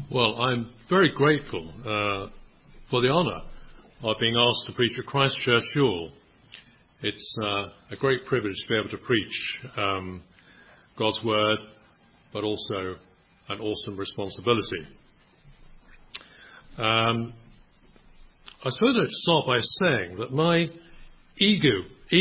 Well, I'm very grateful for the honour of being asked to preach at Christchurch Ewell. It's a great privilege to be able to preach God's Word, but also an awesome responsibility. I suppose I'd start by saying that my ego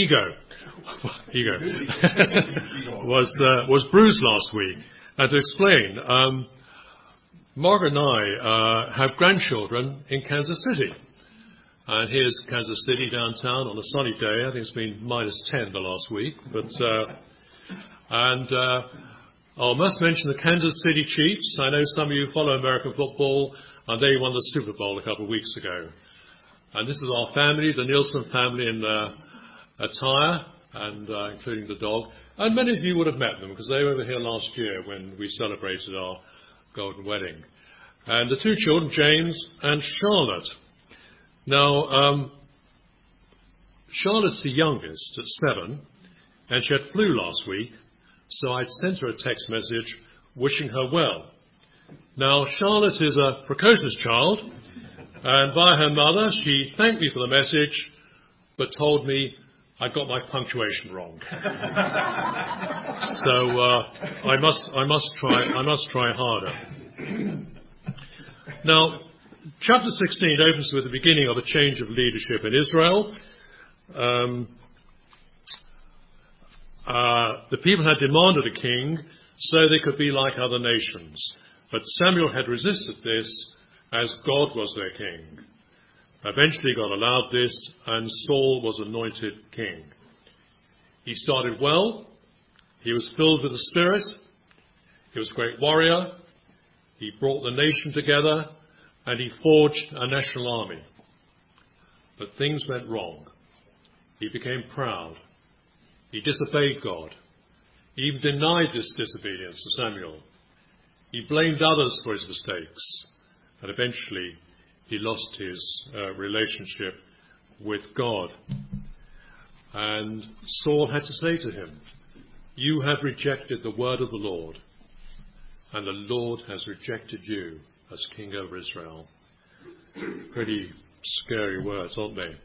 was bruised last week. And to explain, Margaret and I have grandchildren in Kansas City. And here's Kansas City downtown on a sunny day. I think it's been -10 the last week. I must mention the Kansas City Chiefs. I know some of you follow American football, and they won the Super Bowl a couple of weeks ago. And this is our family, the Nielsen family in attire, and including the dog. And many of you would have met them because they were over here last year when we celebrated our golden wedding. And the two children, James and Charlotte. Now, Charlotte's the youngest at 7, and she had flu last week, so I'd sent her a text message wishing her well. Now, Charlotte is a precocious child, and via her mother, she thanked me for the message, but told me I got my punctuation wrong. So I must try harder. Now, chapter 16 opens with the beginning of a change of leadership in Israel. The people had demanded a king so they could be like other nations. But Samuel had resisted this as God was their king. Eventually God allowed this, and Saul was anointed king. He started well. He was filled with the Spirit. He was a great warrior. He brought the nation together, and he forged a national army. But things went wrong. He became proud. He disobeyed God. He even denied this disobedience to Samuel. He blamed others for his mistakes. And eventually, he lost his relationship with God. And Saul had to say to him, "You have rejected the word of the Lord, and the Lord has rejected you as king over Israel." Pretty scary words, aren't they?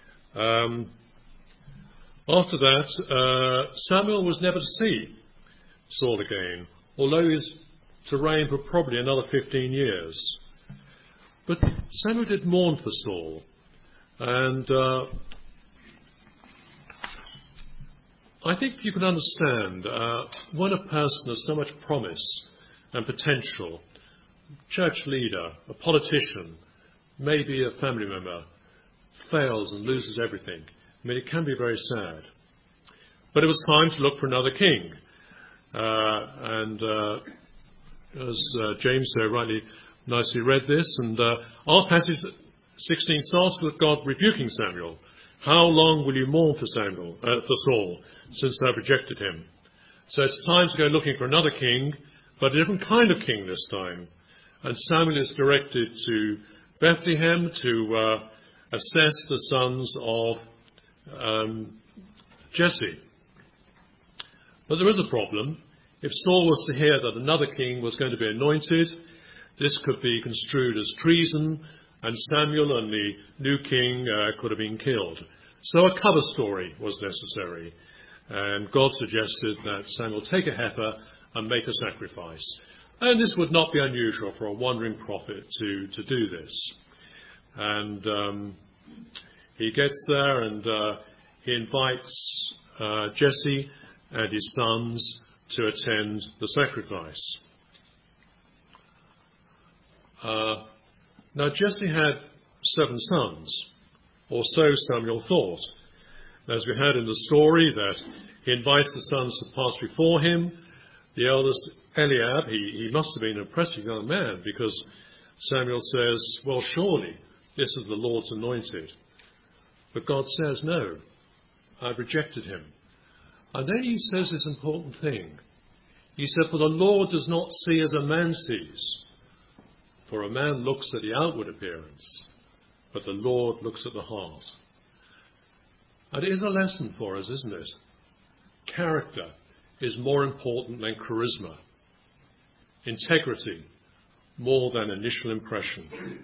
After that, Samuel was never to see Saul again, although he was to reign for probably another 15 years. But Samuel did mourn for Saul, and I think you can understand when a person has so much promise and potential, church leader, a politician, maybe a family member, fails and loses everything. I mean, it can be very sad. But it was time to look for another king. As James so nicely read this, and our passage 16 starts with God rebuking Samuel. "How long will you mourn for Saul, since they have rejected him?" So it's time to go looking for another king, but a different kind of king this time. And Samuel is directed to Bethlehem to assess the sons of Jesse. But there is a problem. If Saul was to hear that another king was going to be anointed, this could be construed as treason, and Samuel and the new king could have been killed. So a cover story was necessary, and God suggested that Samuel take a heifer and make a sacrifice. And this would not be unusual for a wandering prophet to do this. And he gets there, and he invites Jesse and his sons to attend the sacrifice. Now Jesse had 7 sons, or so Samuel thought. As we heard in the story, that he invites the sons to pass before him. The eldest, Eliab, he must have been an impressive young man, because Samuel says, "Well, surely this is the Lord's anointed." But God says, "No, I've rejected him." And then he says this important thing. He said, "For the Lord does not see as a man sees. For a man looks at the outward appearance, but the Lord looks at the heart." And it is a lesson for us, isn't it? Character is more important than charisma. Integrity, more than initial impression.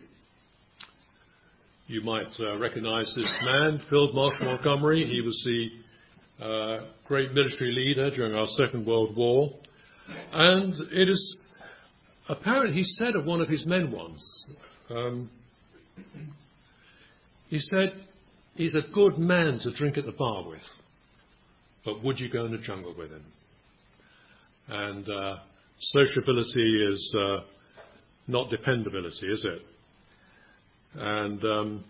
You might recognize this man, Field Marshal Montgomery. He was the great military leader during our Second World War. And it is apparent he said of one of his men once, he said, he's a good man to drink at the bar with, but would you go in the jungle with him? And sociability is not dependability, is it? And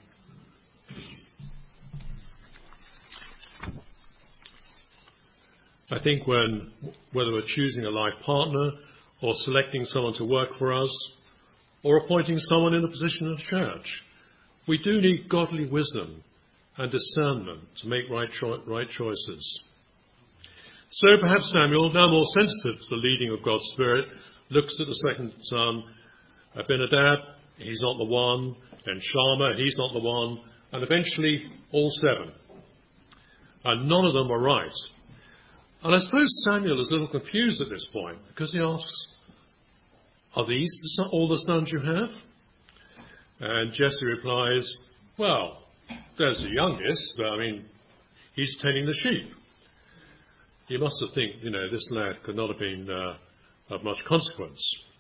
I think whether we're choosing a life partner or selecting someone to work for us or appointing someone in a position of church, we do need godly wisdom and discernment to make right choices. So perhaps Samuel, now more sensitive to the leading of God's Spirit, looks at the second son, Abinadab, he's not the one, then Shammah, he's not the one, and eventually all 7. And none of them are right. And I suppose Samuel is a little confused at this point, because he asks, are these all the sons you have? And Jesse replies, well, there's the youngest, but I mean, he's tending the sheep. You must have think, this lad could not have been of much consequence.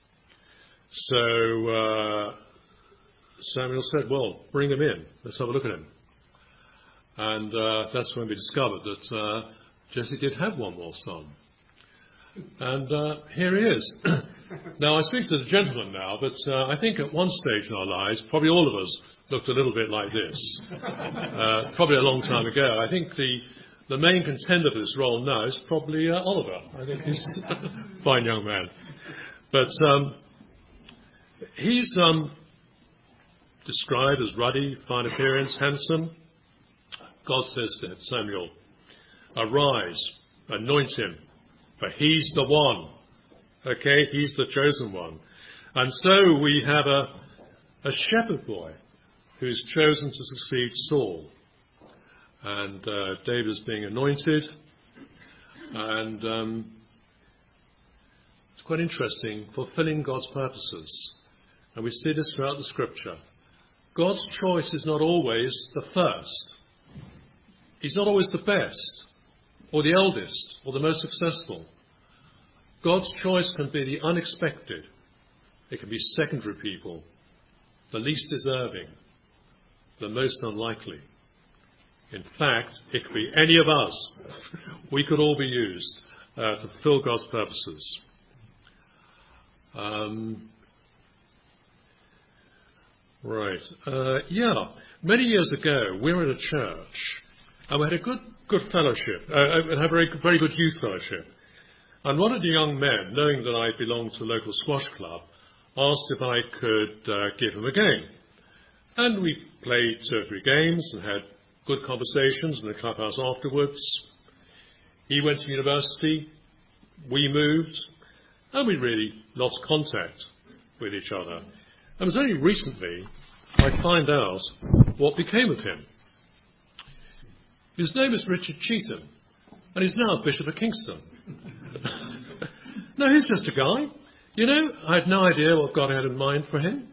So Samuel said, well, bring him in. Let's have a look at him. And that's when we discovered that Jesse did have one more son. And here he is. Now, I speak to the gentleman now, but I think at one stage in our lives, probably all of us looked a little bit like this. Probably a long time ago. I think the main contender for this role now is probably Oliver. I think he's a fine young man. But he's described as ruddy, fine appearance, handsome. God says to Samuel, arise, anoint him, for he's the one. Okay, he's the chosen one. And so we have a shepherd boy who's chosen to succeed Saul. And David is being anointed. And it's quite interesting, fulfilling God's purposes. And we see this throughout the scripture. God's choice is not always the first. He's not always the best, or the eldest, or the most successful. God's choice can be the unexpected. It can be secondary people, the least deserving, the most unlikely. In fact, it could be any of us. We could all be used to fulfill God's purposes. Many years ago, we were at a church, and we had a good fellowship, had a very good youth fellowship. And one of the young men, knowing that I belonged to a local squash club, asked if I could give him a game. And we played 2 or 3 games and had good conversations in the clubhouse afterwards. He went to university, we moved, and we really lost contact with each other. And it was only recently I find out what became of him. His name is Richard Cheetham, and he's now Bishop of Kingston. No, he's just a guy. I had no idea what God had in mind for him.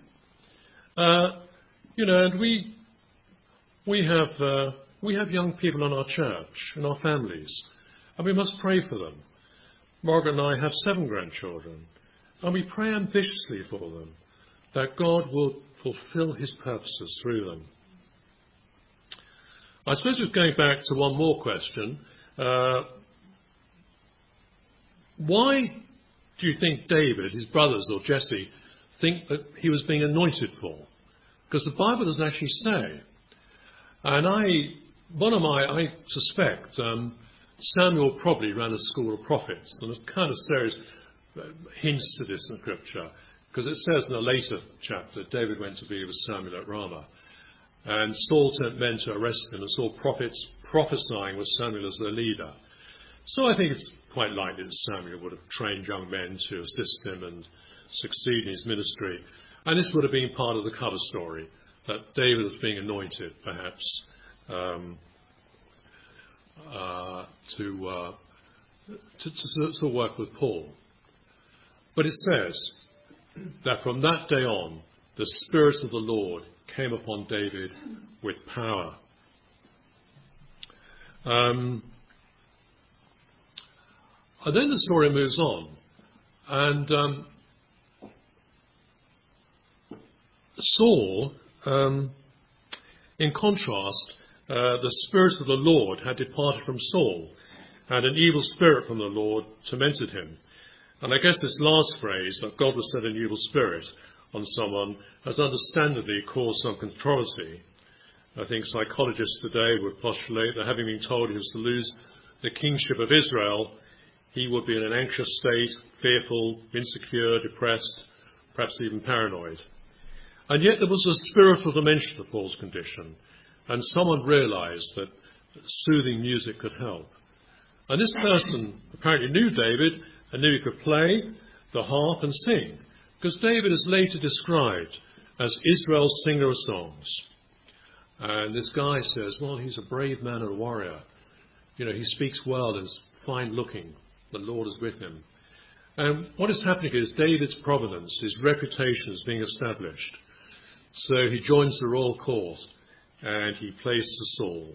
And we have young people in our church, in our families, and we must pray for them. Margaret and I have 7 grandchildren, and we pray ambitiously for them, that God will fulfill his purposes through them. I suppose we're going back to one more question. Why do you think David, his brothers or Jesse, think that he was being anointed for? Because the Bible doesn't actually say. And I suspect Samuel probably ran a school of prophets, and there's kind of serious hints to this in Scripture, because it says in a later chapter that David went to be with Samuel at Ramah, and Saul sent men to arrest him, and saw prophets prophesying with Samuel as their leader. So I think it's quite likely that Samuel would have trained young men to assist him and succeed in his ministry. And this would have been part of the cover story, that David was being anointed, perhaps, to work with Paul. But it says, that from that day on, the Spirit of the Lord came upon David with power. And then the story moves on. And Saul, in contrast, the Spirit of the Lord had departed from Saul, and an evil spirit from the Lord tormented him. And I guess this last phrase, that God would set an evil spirit on someone, has understandably caused some controversy. I think psychologists today would postulate that having been told he was to lose the kingship of Israel, he would be in an anxious state, fearful, insecure, depressed, perhaps even paranoid. And yet there was a spiritual dimension to Paul's condition, and someone realized that soothing music could help. And this person apparently knew David and knew he could play the harp and sing, because David is later described as Israel's singer of songs. And this guy says, well, he's a brave man and a warrior. You know, he speaks well and is fine looking. The Lord is with him. And what is happening is David's provenance, his reputation is being established. So he joins the royal court and he plays to Saul.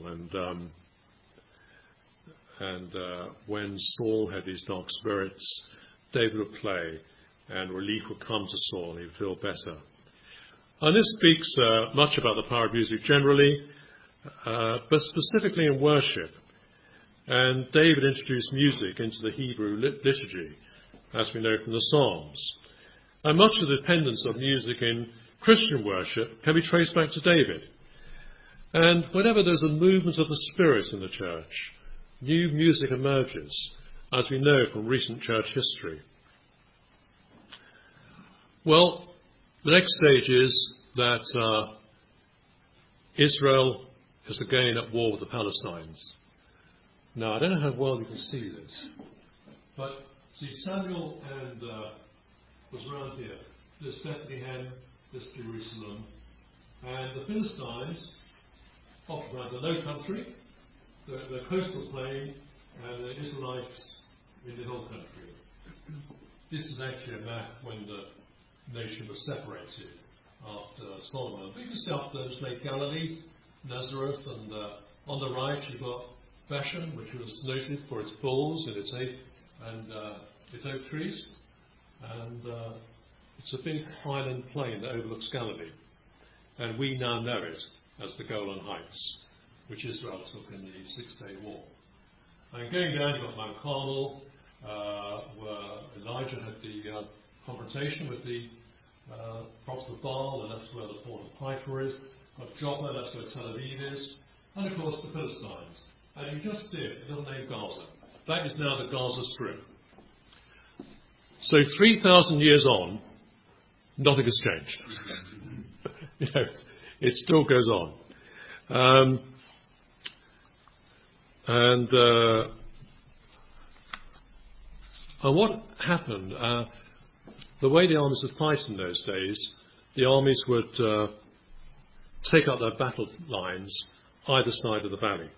And when Saul had these dark spirits, David would play and relief would come to Saul and he'd feel better. And this speaks much about the power of music generally, but specifically in worship. And David introduced music into the Hebrew liturgy, as we know from the Psalms. And much of the dependence of music in Christian worship can be traced back to David. And whenever there's a movement of the Spirit in the church, new music emerges, as we know from recent church history. Well, the next stage is that Israel is again at war with the Palestinians. Now, I don't know how well you can see this, but see, Samuel and was around here. This Bethlehem, this Jerusalem, and the Philistines occupied the low country, the coastal plain, and the Israelites in the hill country. This is actually a map when the nation was separated after Solomon. But you can see up there's Lake Galilee, Nazareth, and on the right you've got Bashan, which was noted for its bulls and its oak trees. And it's a big highland plain that overlooks Galilee. And we now know it as the Golan Heights, which Israel took in the Six-Day War. And going down, you've got Mount Carmel, where Elijah had the confrontation with the prophets of Baal, and that's where the port of Haifa is. Got Joppa, that's where Tel Aviv is. And of course the Philistines. And you just see it, a little name Gaza. That is now the Gaza Strip. So 3,000 years on, nothing has changed. You know, it still goes on. And what happened, the way the armies would fight in those days, the armies would take up their battle lines either side of the valley.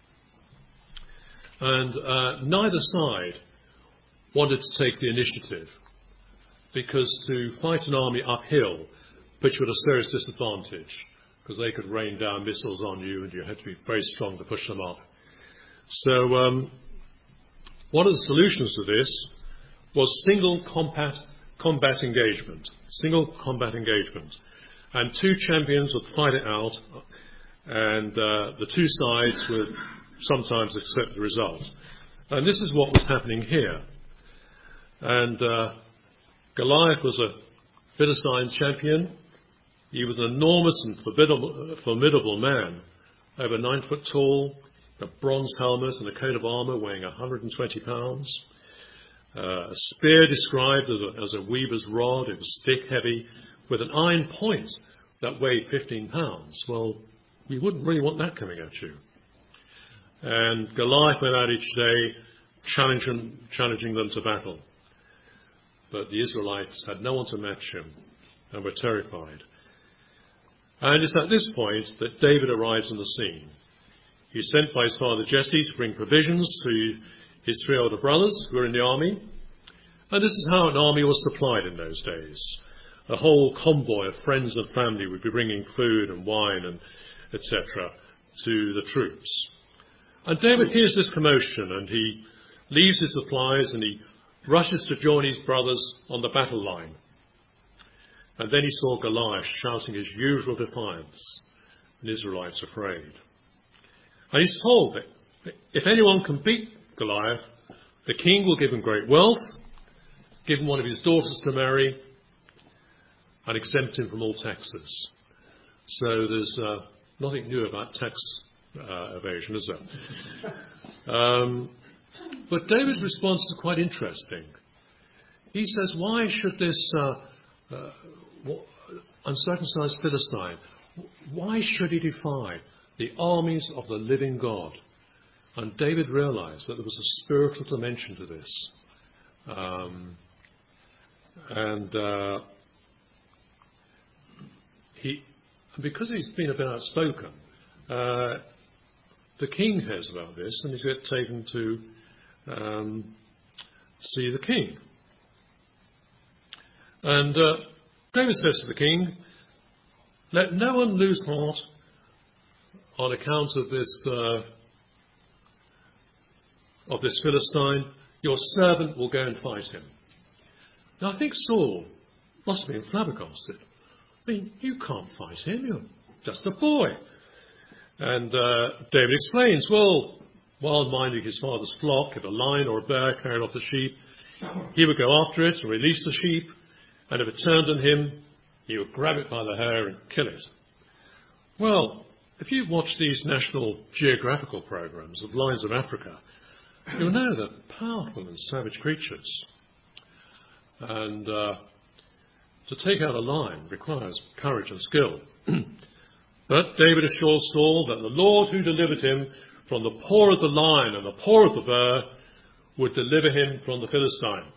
And neither side wanted to take the initiative, because to fight an army uphill put you at a serious disadvantage, because they could rain down missiles on you and you had to be very strong to push them up. So one of the solutions to this was single combat engagement. Single combat engagement. And two champions would fight it out, and the two sides would sometimes accept the result. And this is what was happening here. And Goliath was a Philistine champion. He was an enormous and formidable man, over 9 foot tall, a bronze helmet and a coat of armour weighing 120 pounds. A spear described as a weaver's rod. It was thick, heavy, with an iron point that weighed 15 pounds. Well, you wouldn't really want that coming at you. And Goliath went out each day challenging them to battle. But the Israelites had no one to match him and were terrified. And it's at this point that David arrives on the scene. He's sent by his father Jesse to bring provisions to his 3 older brothers who were in the army. And this is how an army was supplied in those days. a whole convoy of friends and family would be bringing food and wine and etc. to the troops. And David hears this commotion, and he leaves his supplies and he rushes to join his brothers on the battle line. And then he saw Goliath shouting his usual defiance, and the Israelites afraid. And he's told that if anyone can beat Goliath, the king will give him great wealth, give him one of his daughters to marry, and exempt him from all taxes. So there's nothing new about tax evasion, is there? But David's response is quite interesting. He says, why should this uncircumcised Philistine, why should he defy the armies of the living God? And David realized that there was a spiritual dimension to this. Because he's been a bit outspoken, the king hears about this, and he gets taken to see the king. And David says to the king, let no one lose heart on account of this Philistine. Your servant will go and fight him. Now I think Saul must have been flabbergasted. I mean, you can't fight him, you're just a boy. And David explains, well, while minding his father's flock, if a lion or a bear carried off the sheep, he would go after it and release the sheep, and if it turned on him, he would grab it by the hair and kill it. Well, if you've watched these National Geographical programs of lions of Africa, you'll know they're powerful and savage creatures. And to take out a lion requires courage and skill. But David assures Saul that the Lord who delivered him from the paw of the lion and the paw of the bear would deliver him from the Philistine.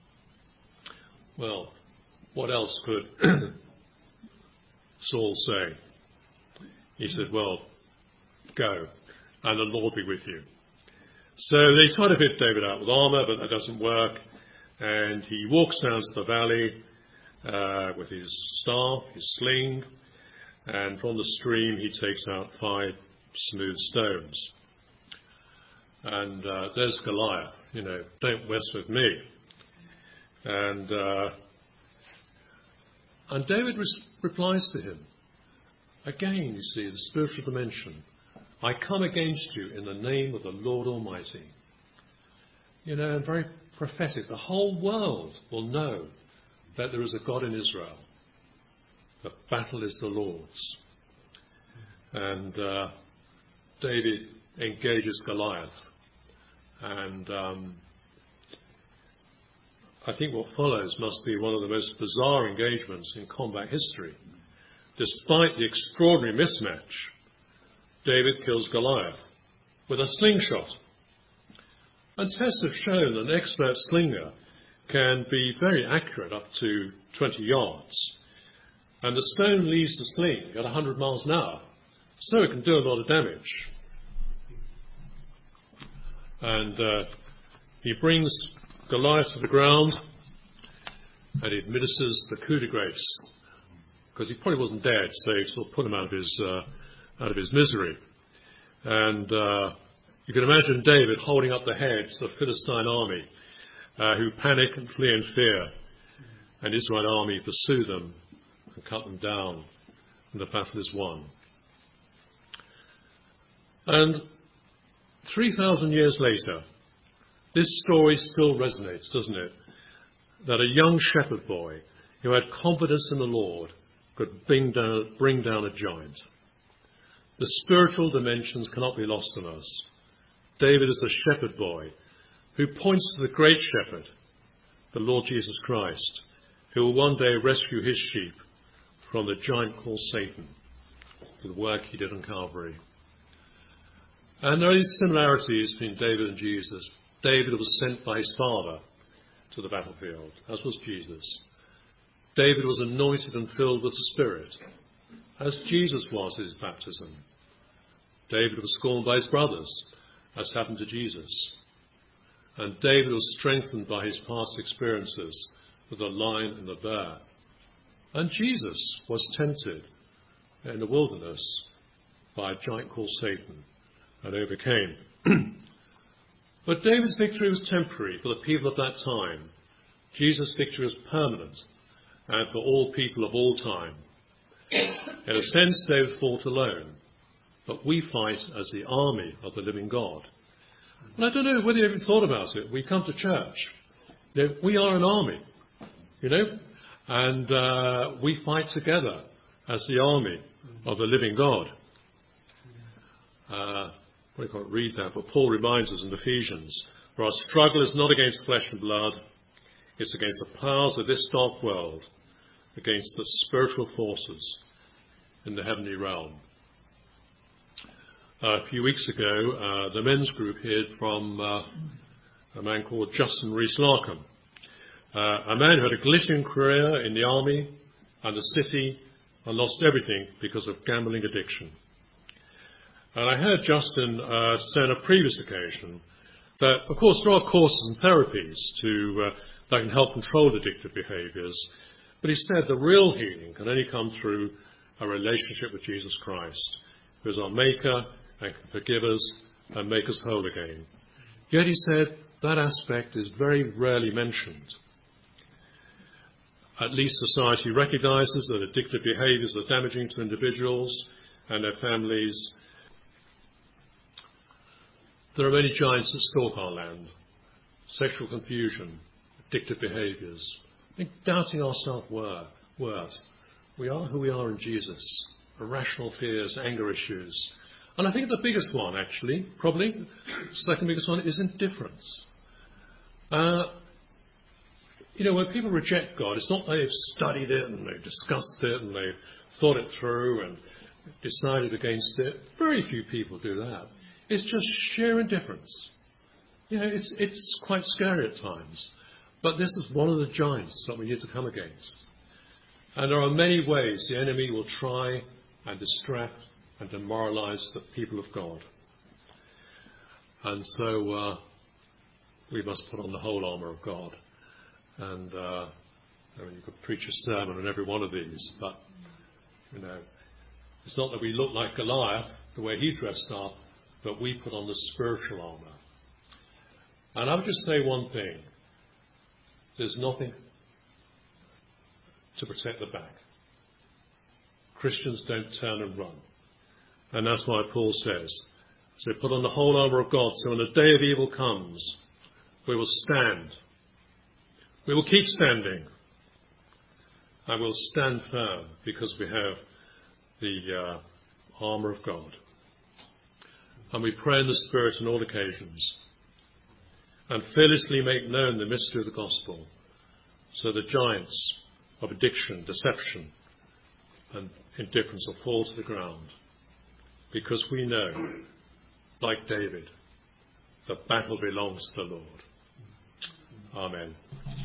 Well, what else could Saul say? He said, well, go, and the Lord be with you. So they try to fit David out with armour, but that doesn't work. And he walks down to the valley with his staff, his sling, and from the stream he takes out 5 smooth stones. And there's Goliath, don't mess with me. And David replies to him. Again, you see, the spiritual dimension. I come against you in the name of the Lord Almighty. And very prophetic. The whole world will know that there is a God in Israel. The battle is the Lord's. And David engages Goliath. And I think what follows must be one of the most bizarre engagements in combat history. Despite the extraordinary mismatch, David kills Goliath with a slingshot. And tests have shown that an expert slinger can be very accurate up to 20 yards. And the stone leaves the sling at 100 miles an hour, so it can do a lot of damage. And he brings Goliath to the ground, and he administers the coup de grace, because he probably wasn't dead, so he sort of put him out of his misery. And you can imagine David holding up the heads of the Philistine army, who panic and flee in fear, and the Israelite army pursue them and cut them down, and the battle is won. And 3,000 years later, this story still resonates, doesn't it? That a young shepherd boy who had confidence in the Lord could bring down a giant. The spiritual dimensions cannot be lost on us. David is a shepherd boy who points to the great shepherd, the Lord Jesus Christ, who will one day rescue his sheep from the giant called Satan, through the work he did on Calvary. And there are these similarities between David and Jesus. David was sent by his father to the battlefield, as was Jesus. David was anointed and filled with the Spirit, as Jesus was at his baptism. David was scorned by his brothers, as happened to Jesus. And David was strengthened by his past experiences with the lion and the bear. And Jesus was tempted in the wilderness by a giant called Satan and overcame. But David's victory was temporary for the people of that time. Jesus' victory was permanent and for all people of all time. In a sense, David fought alone, but we fight as the army of the living God. And I don't know whether you ever thought about it. We come to church. You know, we are an army, and we fight together as the army of the living God. We can't read that, but Paul reminds us in Ephesians, for our struggle is not against flesh and blood, it's against the powers of this dark world, against the spiritual forces in the heavenly realm. A few weeks ago, the men's group heard from a man called Justin Rees-Larkham, a man who had a glittering career in the army and the city and lost everything because of gambling addiction. And I heard Justin say on a previous occasion that, of course, there are courses and therapies that can help control addictive behaviours, but he said the real healing can only come through a relationship with Jesus Christ, who is our Maker and can forgive us and make us whole again. Yet he said that aspect is very rarely mentioned. At least society recognises that addictive behaviours are damaging to individuals and their families. There are many giants that stalk our land. Sexual confusion, addictive behaviours, doubting our self-worth. We are who we are in Jesus. Irrational fears, anger issues. And I think the biggest one, actually, probably, the second biggest one, is indifference. When people reject God, it's not they've studied it and they've discussed it and they've thought it through and decided against it. Very few people do that. It's just sheer indifference. It's quite scary at times. But this is one of the giants that we need to come against. And there are many ways the enemy will try and distract and demoralize the people of God. And so we must put on the whole armour of God. And you could preach a sermon on every one of these, but it's not that we look like Goliath, the way he dressed up, but we put on the spiritual armour. And I would just say one thing. There's nothing to protect the back. Christians don't turn and run. And that's why Paul says, so put on the whole armour of God, so when the day of evil comes, we will stand. We will keep standing. And we'll stand firm because we have the armour of God. And we pray in the Spirit on all occasions. And fearlessly make known the mystery of the gospel, so the giants of addiction, deception, and indifference will fall to the ground. Because we know, like David, the battle belongs to the Lord. Amen.